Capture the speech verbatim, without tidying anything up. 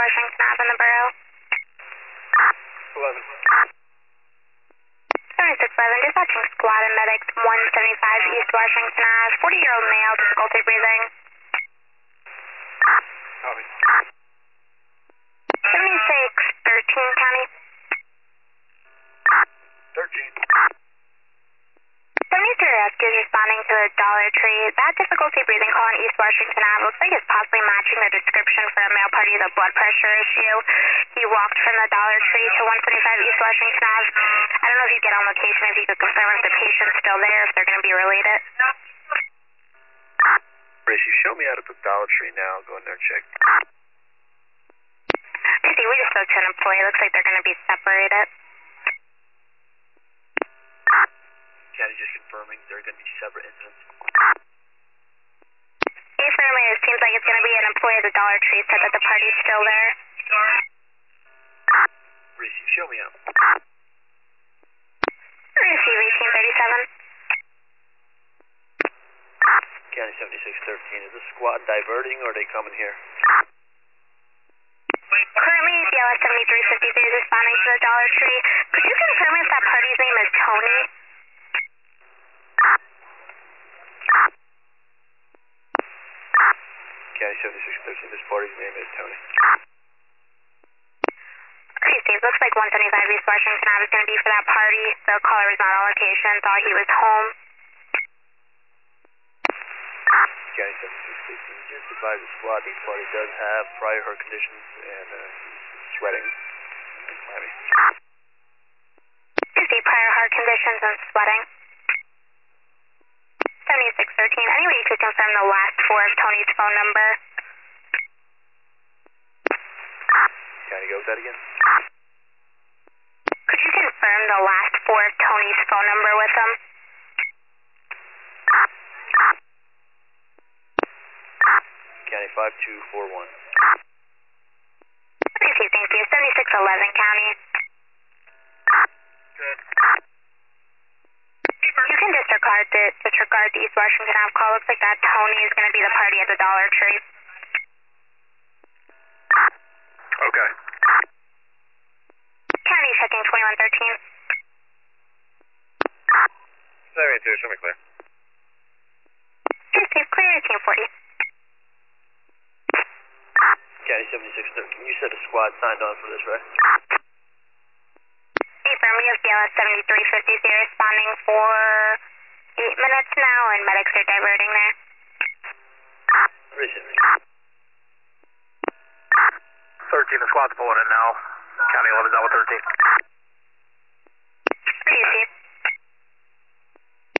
Washington Ave in the borough. eleven. seventy-six eleven, dispatching squad and medics one seventy-five East Washington Ave, forty-year-old male, difficulty breathing. Copy. seventy-six thirteen County. thirteen. seventy-three rescues responding to the Dollar Tree. That difficulty breathing call on East Washington Ave looks like it's possibly matching the description for a male party with a blood pressure issue. He walked from the Dollar Tree to one seventy-five East Washington Ave. I don't know if you get on location, if you could confirm if the patient's still there, if they're going to be related. Race, you show me out at the Dollar Tree now. I'll go in there and check. I see, we just spoke to an employee. Looks like they're going to be separated. County just confirming they're going to be separate incidents. Affirmative, it seems like it's going to be an employee at the Dollar Tree. Said that the party's still there. Race, you show me out. Receive eighteen thirty-seven. County seventy-six thirteen. Is the squad diverting or are they coming here? Currently, B L S seventy-three fifty-three is responding to the Dollar Tree. Could you confirm if that party's name is Tony? County seventy-six thirteen. This party's name is Tony. Okay, Steve, looks like one seventy-five East Washington Ave is going to be for that party. The caller was not on location, thought he was home. County seventy-six thirteen. Just advise the squad this party does have prior heart conditions and uh, sweating. Miami. You see prior heart conditions and sweating. seventy-six thirteen. Anyway, you could confirm the last four of Tony's phone number. County, go with that again? Could you confirm the last four of Tony's phone number with him? County five two four one. Okay, thank you. seventy-six eleven County. Good. You can disregard the, disregard the East Washington Ave call. Looks like that Tony is going to be the party at the Dollar Tree. Okay. County checking twenty-one thirteen. seventy-two, show me clear. Okay, Steve, clear eighteen forty. County seventy-six thirteen. You said the squad signed on for this, right? Affirm, we have B L S seventy-three fifty-three responding for eight minutes now, and medics are diverting there. Recently. thirteen, the squad's pulling in now. County eleven, Delta thirteen.